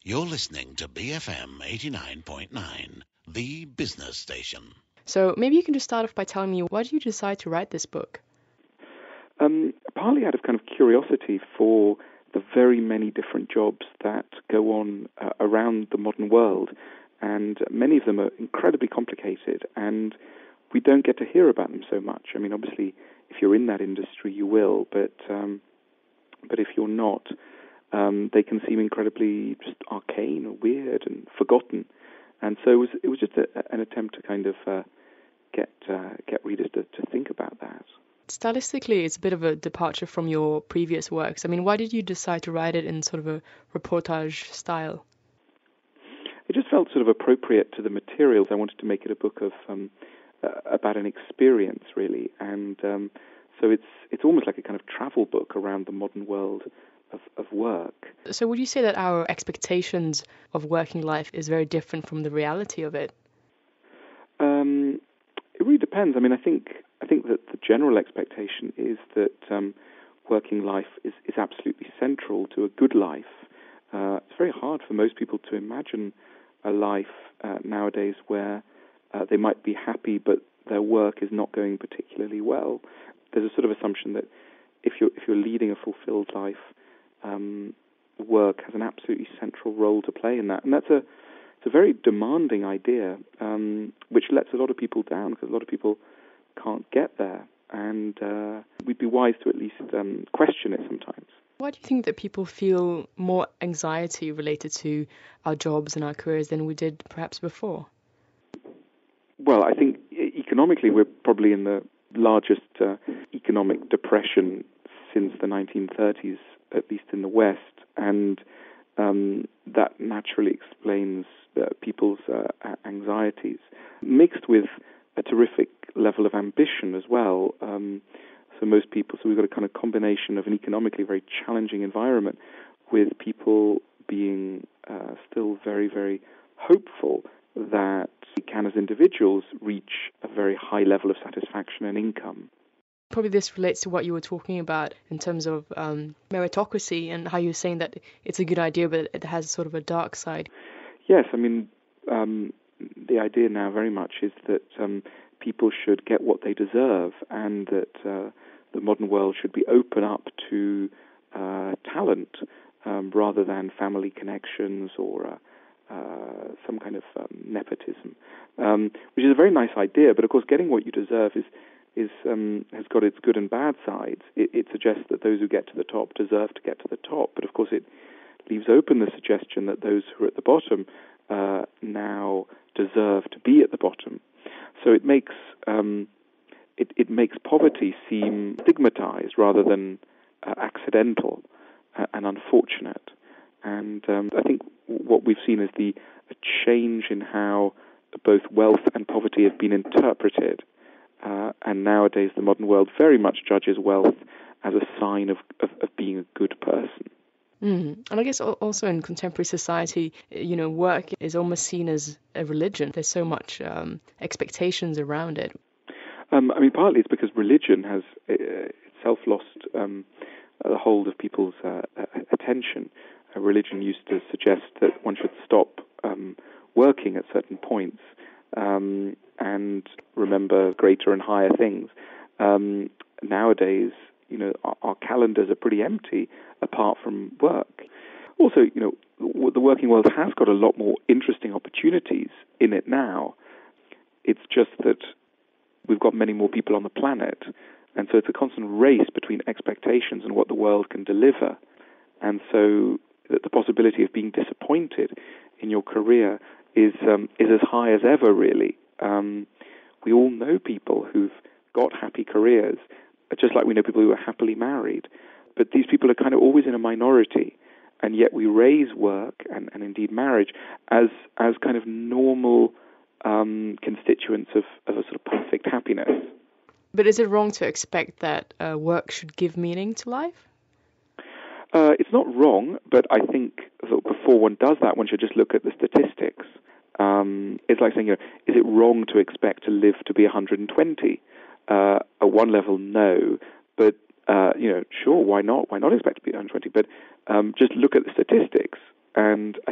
You're listening to BFM 89.9, the business station. So maybe you can just start off by telling me, why did you decide to write this book? Partly out of kind of curiosity for the very many different jobs that go on around the modern world, and many of them are incredibly complicated, and we don't get to hear about them so much. I mean, obviously, if you're in that industry, you will, but if you're not, they can seem incredibly just arcane or weird and forgotten. And so it was just an attempt to kind of get readers to think about that. Stylistically, it's a bit of a departure from your previous works. I mean, why did you decide to write it in sort of a reportage style? It just felt sort of appropriate to the materials. I wanted to make it a book of about an experience, really, and so it's almost like a kind of travel book around the modern world of work. So would you say that our expectations of working life is very different from the reality of it? It really depends. I mean, I think that the general expectation is that working life is absolutely central to a good life. It's very hard for most people to imagine a life nowadays where they might be happy, but their work is not going particularly well. There's a sort of assumption that if you're leading a fulfilled life, work has an absolutely central role to play in that, and it's a very demanding idea, which lets a lot of people down because a lot of people can't get there, and we'd be wise to at least question it sometimes. Why do you think that people feel more anxiety related to our jobs and our careers than we did perhaps before? Well, I think economically we're probably in the largest economic depression since the 1930s, at least in the West, and that naturally explains people's anxieties, mixed with a terrific level of ambition as well. So we've got a kind of combination of an economically very challenging environment with people being still very, very hopeful that we can, as individuals, reach a very high level of satisfaction and income. Probably this relates to what you were talking about in terms of meritocracy and how you were saying that it's a good idea, but it has sort of a dark side. Yes, I mean, the idea now very much is that people should get what they deserve, and that the modern world should be open up to talent rather than family connections or some kind of nepotism, which is a very nice idea. But of course, getting what you deserve has got its good and bad sides. It suggests that those who get to the top deserve to get to the top, but of course it leaves open the suggestion that those who are at the bottom now deserve to be at the bottom. So it makes poverty seem stigmatized rather than accidental and unfortunate. And I think what we've seen is a change in how both wealth and poverty have been interpreted. And nowadays the modern world very much judges wealth as a sign of being a good person. And I guess also in contemporary society, work is almost seen as a religion. There's so much expectations around it. I mean, partly it's because religion has itself lost the hold of people's attention. Religion used to suggest that one should stop working at certain points and remember greater and higher things. Nowadays, our calendars are pretty empty apart from work. Also, the working world has got a lot more interesting opportunities in it now. It's just that we've got many more people on the planet, and so it's a constant race between expectations and what the world can deliver. And so the possibility of being disappointed in your career is as high as ever, really. We all know people who've got happy careers, just like we know people who are happily married. But these people are kind of always in a minority, and yet we raise work and indeed marriage as kind of normal constituents of a sort of perfect happiness. But is it wrong to expect that work should give meaning to life? It's not wrong, but I think that before one does that, one should just look at the statistics. It's like saying, is it wrong to expect to live to be 120? At one level, no. But, sure, why not? Why not expect to be 120? But just look at the statistics. And I think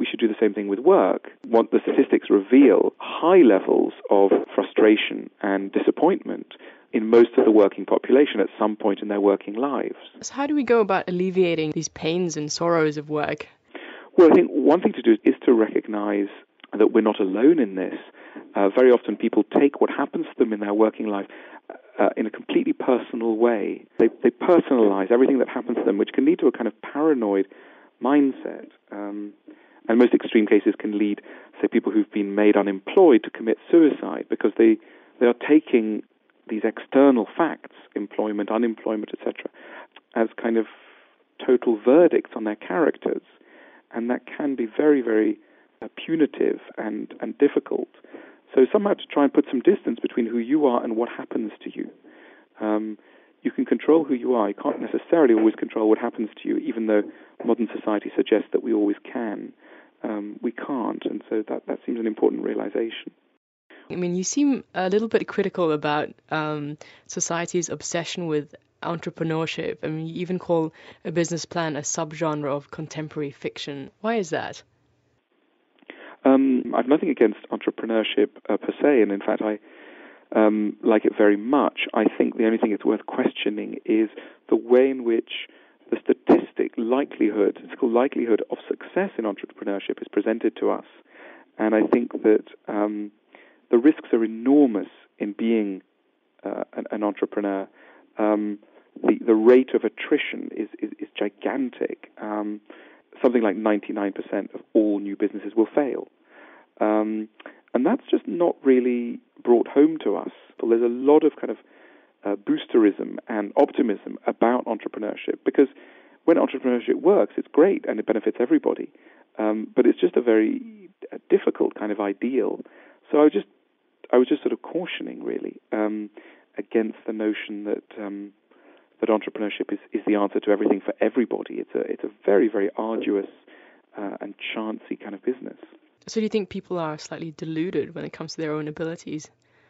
we should do the same thing with work. What the statistics reveal, high levels of frustration and disappointment in most of the working population at some point in their working lives. So how do we go about alleviating these pains and sorrows of work? Well, I think one thing to do is to recognize that we're not alone in this. Very often people take what happens to them in their working life in a completely personal way. They personalize everything that happens to them, which can lead to a kind of paranoid mindset. And most extreme cases can lead, say, people who've been made unemployed to commit suicide because they are taking these external facts, employment, unemployment, etc., as kind of total verdicts on their characters. And that can be very, very punitive and difficult. So some have to try and put some distance between who you are and what happens to you. You can control who you are. You can't necessarily always control what happens to you, even though modern society suggests that we always can. We can't, and so that seems an important realization. I mean, you seem a little bit critical about society's obsession with entrepreneurship. I mean, you even call a business plan a subgenre of contemporary fiction. Why is that? I've nothing against entrepreneurship per se, and in fact I like it very much. I think the only thing it's worth questioning is the way in which the statistic likelihood, it's called likelihood of success in entrepreneurship, is presented to us. And I think that the risks are enormous in being an entrepreneur. The rate of attrition is gigantic. Something like 99% of all new businesses will fail. And that's just not really brought home to us. But there's a lot of kind of boosterism and optimism about entrepreneurship, because when entrepreneurship works, it's great and it benefits everybody. But it's just a very difficult kind of ideal. So I was just sort of cautioning, really, against the notion that that entrepreneurship is the answer to everything for everybody. It's a very, very arduous and chancy kind of business. So do you think people are slightly deluded when it comes to their own abilities?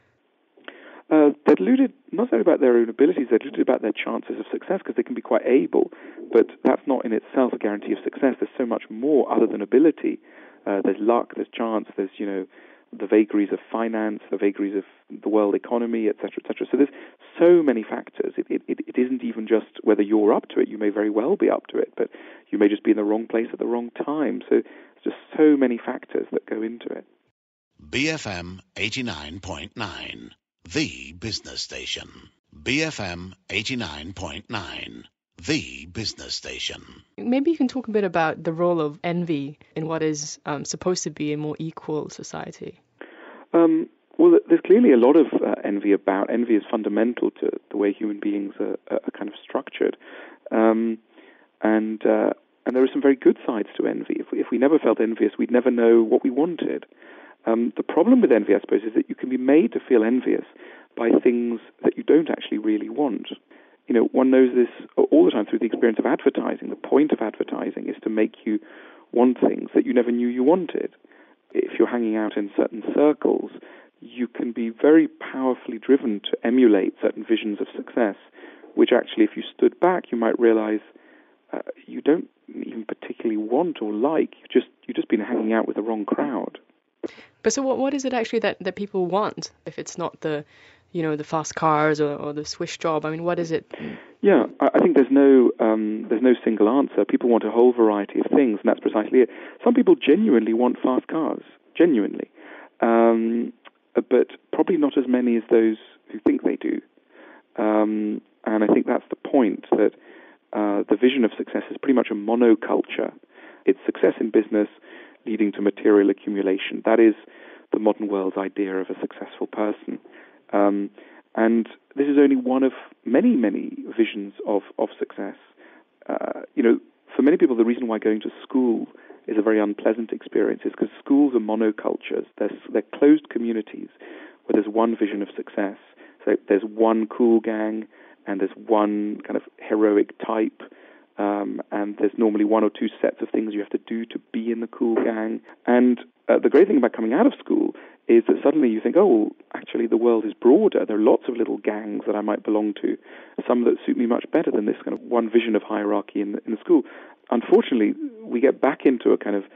They're deluded not only about their own abilities, they're deluded about their chances of success, because they can be quite able, but that's not in itself a guarantee of success. There's so much more other than ability. There's luck, there's chance, there's, the vagaries of finance, the vagaries of the world economy, etc., etc. So there's so many factors. It isn't even just whether you're up to it. You may very well be up to it, but you may just be in the wrong place at the wrong time. So there's just so many factors that go into it. BFM 89.9, the business station. BFM 89.9, the business station. Maybe you can talk a bit about the role of envy in what is supposed to be a more equal society. Well, there's clearly a lot of envy about. Envy is fundamental to the way human beings are kind of structured. And there are some very good sides to envy. If we never felt envious, we'd never know what we wanted. The problem with envy, I suppose, is that you can be made to feel envious by things that you don't actually really want. One knows this all the time through the experience of advertising. The point of advertising is to make you want things that you never knew you wanted. If you're hanging out in certain circles, you can be very powerfully driven to emulate certain visions of success, which actually, if you stood back, you might realize you don't even particularly want or like. You've just been hanging out with the wrong crowd. But so what is it actually that people want, if it's not the fast cars or the swish job? I mean, what is it? Yeah, I think there's no single answer. People want a whole variety of things, and that's precisely it. Some people genuinely want fast cars, genuinely, but probably not as many as those who think they do. And I think that's the point, that the vision of success is pretty much a monoculture. It's success in business leading to material accumulation. That is the modern world's idea of a successful person. And this is only one of many, many visions of success. For many people, the reason why going to school is a very unpleasant experience is because schools are monocultures. They're closed communities where there's one vision of success. So there's one cool gang, and there's one kind of heroic type, and there's normally one or two sets of things you have to do to be in the cool gang. And the great thing about coming out of school is that suddenly you think, actually the world is broader. There are lots of little gangs that I might belong to, some that suit me much better than this kind of one vision of hierarchy in the school. Unfortunately, we get back into a kind of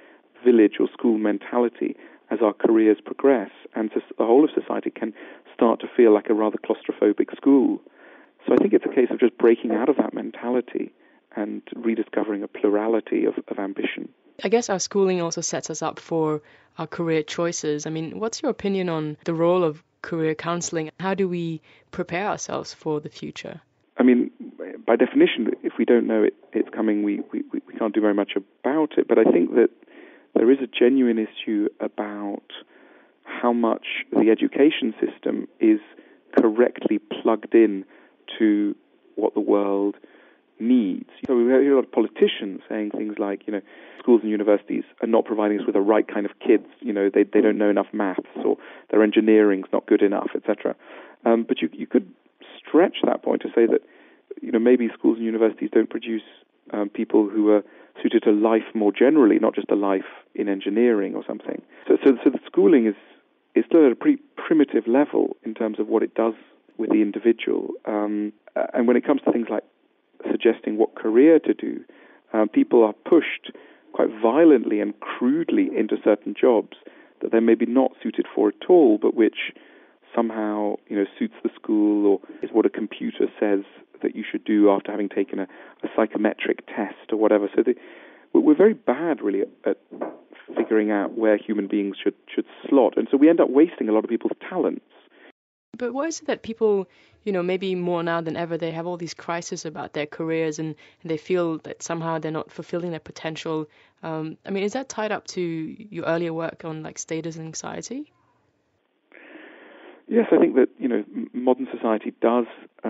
village or school mentality as our careers progress, and the whole of society can start to feel like a rather claustrophobic school. So I think it's a case of just breaking out of that mentality and rediscovering a plurality of ambition. I guess our schooling also sets us up for our career choices. I mean, what's your opinion on the role of career counseling? How do we prepare ourselves for the future? I mean, by definition, if we don't know it's coming, we can't do very much about it. But I think that there is a genuine issue about how much the education system is correctly plugged in to what the world needs. So we hear a lot of politicians saying things like, schools and universities are not providing us with the right kind of kids. They don't know enough maths, or their engineering's not good enough, etc. But you could stretch that point to say that, maybe schools and universities don't produce people who are suited to life more generally, not just a life in engineering or something. So the schooling is still at a pretty primitive level in terms of what it does with the individual. And when it comes to things like suggesting what career to do, people are pushed quite violently and crudely into certain jobs that they're maybe not suited for at all, but which somehow suits the school, or is what a computer says that you should do after having taken a psychometric test or whatever. So we're very bad, really, at figuring out where human beings should slot, and so we end up wasting a lot of people's talents. But why is it that people, maybe more now than ever, they have all these crises about their careers and they feel that somehow they're not fulfilling their potential? Is that tied up to your earlier work on like status and anxiety? Yes, I think that, modern society does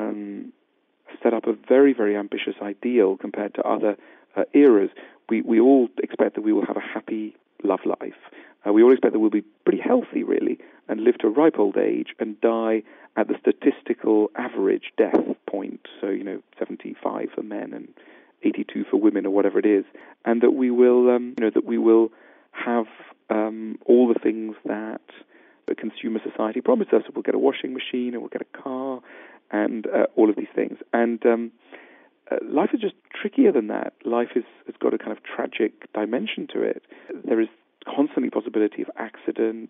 set up a very, very ambitious ideal compared to other eras. We all expect that we will have a happy love life. We all expect that we'll be pretty healthy, really, and live to a ripe old age and die at the statistical average death point, so, 75 for men and 82 for women or whatever it is, and that we will, have all the things that the consumer society promised us. We'll get a washing machine and we'll get a car and all of these things. And life is just trickier than that. Life has got a kind of tragic dimension to it. There is constantly possibility of accident.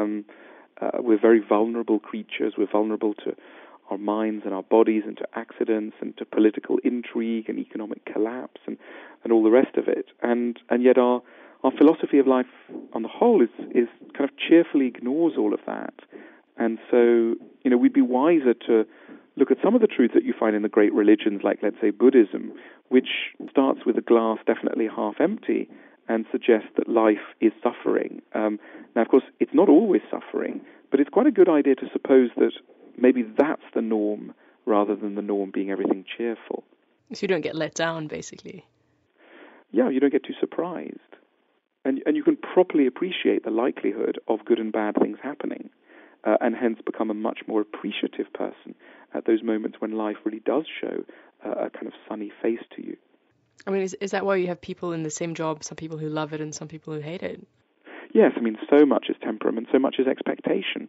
We're very vulnerable creatures. We're vulnerable to our minds and our bodies and to accidents and to political intrigue and economic collapse and all the rest of it. And yet our philosophy of life on the whole is kind of cheerfully ignores all of that. And so, we'd be wiser to look at some of the truths that you find in the great religions, like, let's say, Buddhism, which starts with a glass definitely half empty and suggests that life is suffering. Now, of course, it's not always suffering, but it's quite a good idea to suppose that maybe that's the norm rather than the norm being everything cheerful. So you don't get let down, basically. Yeah, you don't get too surprised. And you can properly appreciate the likelihood of good and bad things happening, and hence become a much more appreciative person at those moments when life really does show a kind of sunny face to you. Is that why you have people in the same job, some people who love it and some people who hate it? Yes, so much is temperament, so much is expectation.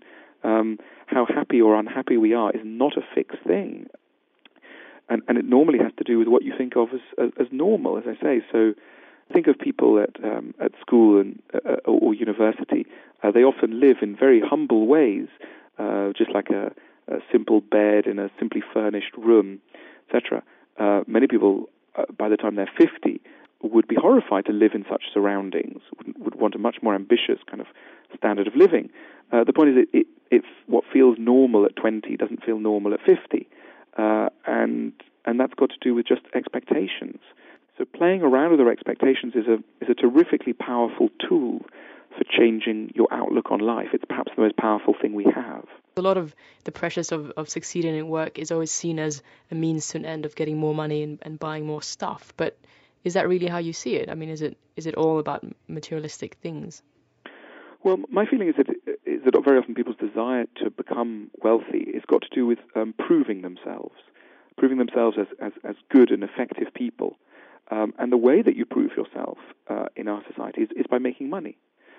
How happy or unhappy we are is not a fixed thing. And it normally has to do with what you think of as normal, as I say. So think of people at school and or university. They often live in very humble ways, just like a simple bed in a simply furnished room, etc. Many people, by the time they're 50, would be horrified to live in such surroundings, would want a much more ambitious kind of standard of living. The point is, if what feels normal at 20 doesn't feel normal at 50, and that's got to do with just expectations. So playing around with our expectations is a terrifically powerful tool for changing your outlook on life. It's perhaps the most powerful thing we have. A lot of the pressures of succeeding in work is always seen as a means to an end of getting more money and buying more stuff. But is that really how you see it? Is it all about materialistic things? Well, my feeling is that very often people's desire to become wealthy is got to do with proving themselves as good and effective people. And the way that you prove yourself in our society is by making money.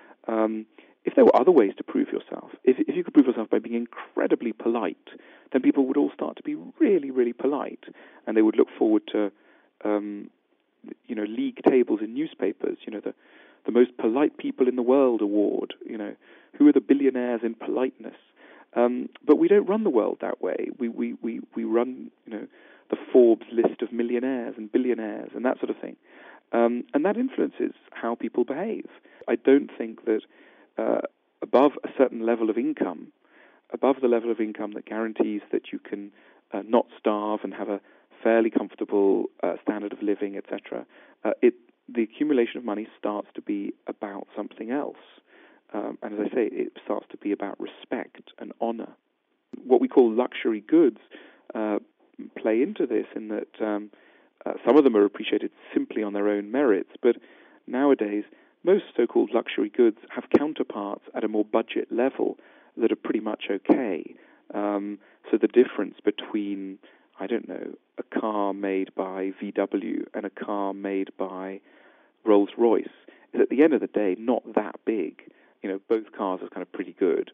If there were other ways to prove yourself, if you could prove yourself by being incredibly polite, then people would all start to be really, really polite, and they would look forward to, league tables in newspapers. the most polite people in the world award. Who are the billionaires in politeness? But we don't run the world that way. We run, the Forbes list of millionaires and billionaires and that sort of thing. And that influences how people behave. I don't think that above a certain level of income, above the level of income that guarantees that you can not starve and have a fairly comfortable standard of living, etc., the accumulation of money starts to be about something else. And as I say, it starts to be about respect and honor. What we call luxury goods play into this in that some of them are appreciated simply on their own merits, but nowadays most so-called luxury goods have counterparts at a more budget level that are pretty much okay. So the difference between, I don't know, a car made by VW and a car made by Rolls-Royce is at the end of the day not that big. Both cars are kind of pretty good.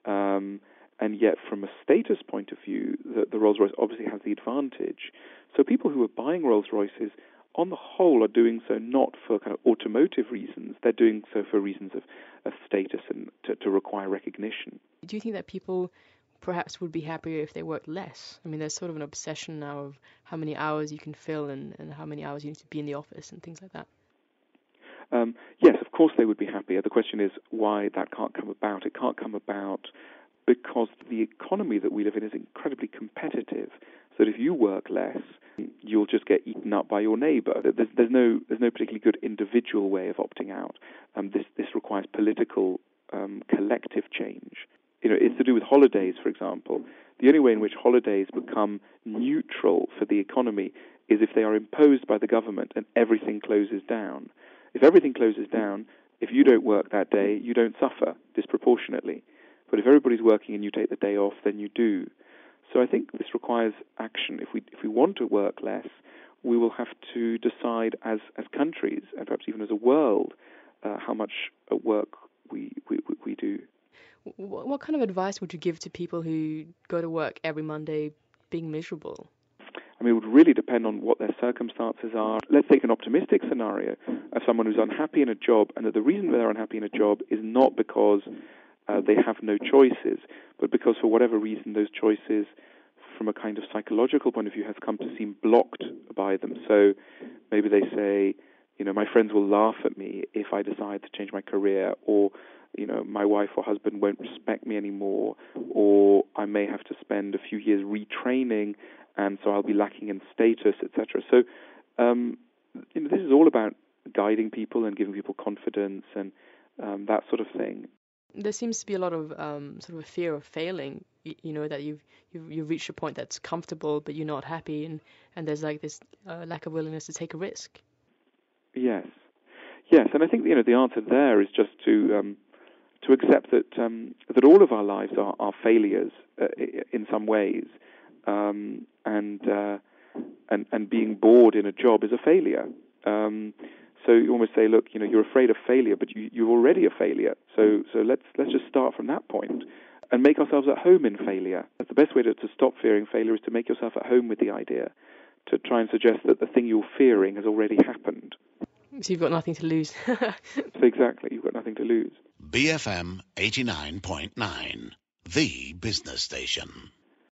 And yet from a status point of view, the Rolls-Royce obviously has the advantage. So people who are buying Rolls-Royces on the whole are doing so not for kind of automotive reasons. They're doing so for reasons of status and to require recognition. Do you think that people perhaps would be happier if they worked less? I mean, there's sort of an obsession now of how many hours you can fill and how many hours you need to be in the office and things like that. Yes, of course they would be happier. The question is why that can't come about. It can't come about because the economy that we live in is incredibly competitive. So that if you work less, you'll just get eaten up by your neighbour. There's no particularly good individual way of opting out. This requires political collective change. It's to do with holidays, for example. The only way in which holidays become neutral for the economy is if they are imposed by the government and everything closes down. If everything closes down, if you don't work that day, you don't suffer disproportionately. But if everybody's working and you take the day off, then you do. So I think this requires action. If we want to work less, we will have to decide as countries and perhaps even as a world how much work we do. What kind of advice would you give to people who go to work every Monday being miserable? I mean, it would really depend on what their circumstances are. Let's take an optimistic scenario of someone who's unhappy in a job, and that the reason they're unhappy in a job is not because they have no choices, but because for whatever reason those choices, from a kind of psychological point of view, have come to seem blocked by them. So maybe they say, my friends will laugh at me if I decide to change my career, or my wife or husband won't respect me anymore, or I may have to spend a few years retraining, and so I'll be lacking in status, etc. So, this is all about guiding people and giving people confidence and that sort of thing. There seems to be a lot of sort of a fear of failing. That you've reached a point that's comfortable, but you're not happy, and there's like this lack of willingness to take a risk. Yes, and I think the answer there is just to accept that all of our lives are failures in some ways, and being bored in a job is a failure. So you almost say, look, you're afraid of failure, but you're already a failure. So let's just start from that point and make ourselves at home in failure. That's the best way to stop fearing failure, is to make yourself at home with the idea, to try and suggest that the thing you're fearing has already happened. So you've got nothing to lose. So exactly, you've got nothing to lose. BFM 89.9, the business station.